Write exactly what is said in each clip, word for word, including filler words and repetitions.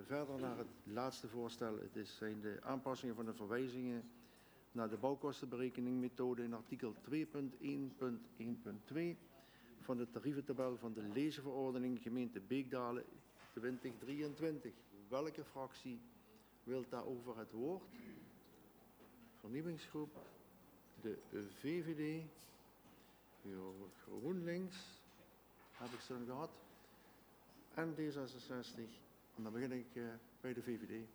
verder naar het laatste voorstel. Het is, zijn de aanpassingen van de verwijzingen naar de bouwkostenberekeningmethode in artikel twee punt één punt één punt twee van de tarieventabel van de lezenverordening gemeente Beekdalen twintig drieëntwintig. Welke fractie wil daarover het woord? Vernieuwingsgroep, de V V D, GroenLinks, heb ik ze gehad, en D zesenzestig. En dan begin ik uh, bij de V V D.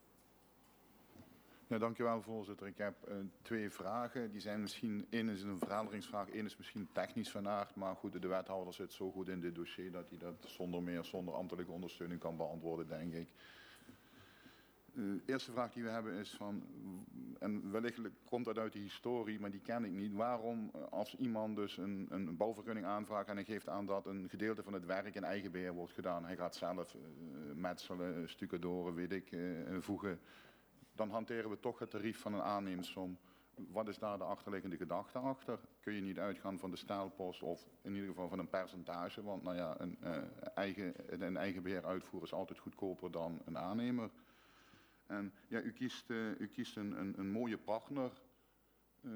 Ja, dankjewel voorzitter. Ik heb uh, twee vragen. Die zijn misschien, één is een verhelderingsvraag, één is misschien technisch van aard. Maar goed, de wethouder zit zo goed in dit dossier dat hij dat zonder meer, zonder ambtelijke ondersteuning kan beantwoorden, denk ik. De eerste vraag die we hebben is van, en wellicht komt dat uit de historie, maar die ken ik niet. Waarom als iemand dus een, een bouwvergunning aanvraagt en hij geeft aan dat een gedeelte van het werk in eigen beheer wordt gedaan. Hij gaat zelf uh, metselen, stucadoren, weet ik, uh, voegen. Dan hanteren we toch het tarief van een aanneemsom. Wat is daar de achterliggende gedachte achter? Kun je niet uitgaan van de stijlpost of in ieder geval van een percentage? Want nou ja, een, uh, eigen, een eigen beheer uitvoeren is altijd goedkoper dan een aannemer. En ja, u kiest, uh, u kiest een, een, een mooie partner uh,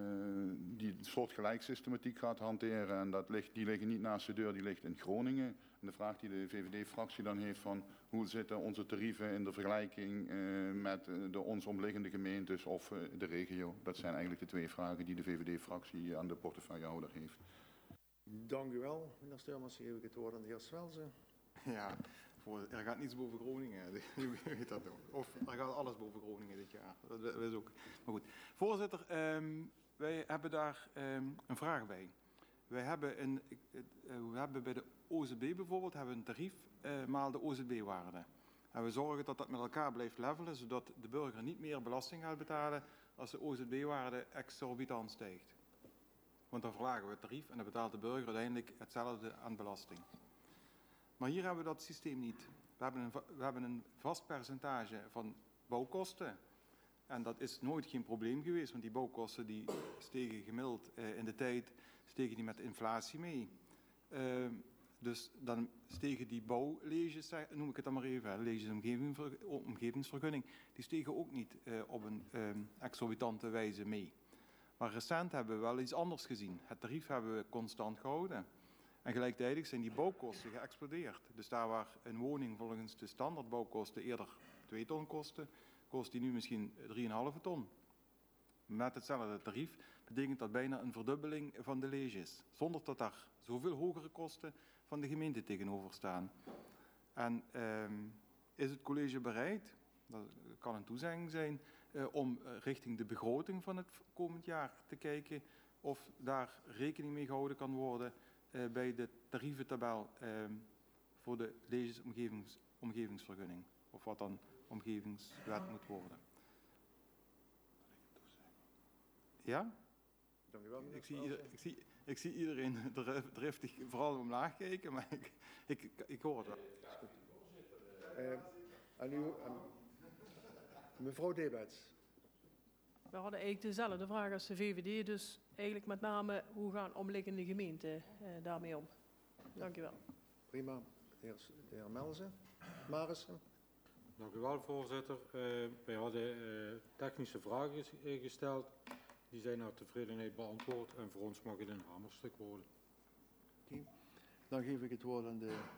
die een soort gelijksystematiek gaat hanteren. En dat ligt, die liggen niet naast de deur, die ligt in Groningen. En de vraag die de V V D-fractie dan heeft van hoe zitten onze tarieven in de vergelijking uh, met de ons omliggende gemeentes of uh, de regio. Dat zijn eigenlijk de twee vragen die de V V D-fractie aan de portefeuillehouder heeft. Dank u wel, meneer Steurmans. Geef ik het woord aan de heer Swelsen. Ja, voor, er gaat niets boven Groningen. U weet dat ook. Of er gaat alles boven Groningen dit jaar. Dat is ook. Maar goed. Voorzitter, um, wij hebben daar um, een vraag bij. Wij hebben, een, uh, we hebben bij de O Z B bijvoorbeeld hebben een tarief uh, maal de O Z B-waarde. En we zorgen dat dat met elkaar blijft levelen, zodat de burger niet meer belasting gaat betalen als de O Z B-waarde exorbitant stijgt. Want dan verlagen we het tarief en dan betaalt de burger uiteindelijk hetzelfde aan belasting. Maar hier hebben we dat systeem niet. We hebben, een, we hebben een vast percentage van bouwkosten. En dat is nooit geen probleem geweest, want die bouwkosten die stegen gemiddeld uh, in de tijd stegen die met de inflatie mee. Uh, dus dan stegen die bouwleges, noem ik het dan maar even, leges omgeving, omgevingsvergunning, die stegen ook niet uh, op een uh, exorbitante wijze mee. Maar recent hebben we wel iets anders gezien. Het tarief hebben we constant gehouden. En gelijktijdig zijn die bouwkosten geëxplodeerd. Dus daar waar een woning volgens de standaardbouwkosten eerder twee ton kostte, kost die nu misschien drie komma vijf ton. Met hetzelfde tarief betekent dat bijna een verdubbeling van de leges. Zonder dat daar zoveel hogere kosten van de gemeente tegenover staan. En uh, is het college bereid, dat kan een toezegging zijn, uh, om richting de begroting van het komend jaar te kijken of daar rekening mee gehouden kan worden uh, bij de tarieventabel uh, voor de leges omgevings, omgevingsvergunning. Of wat dan omgevingswet moet worden. Ja? Dank u wel, ik, zie ieder, ik, zie, ik zie iedereen driftig vooral omlaag kijken, maar ik, ik, ik hoor het wel. Uh, en u, en mevrouw Debets. We hadden eigenlijk dezelfde vraag als de V V D, dus eigenlijk met name hoe gaan omliggende gemeenten uh, daarmee om? Dank u wel. Prima. De heer, de heer Melzen. Marissen. Dank u wel, voorzitter. Uh, wij hadden uh, technische vragen gesteld. Die zijn naar tevredenheid beantwoord en voor ons mag het een hamerstuk worden. Okay. Dan geef ik het woord aan de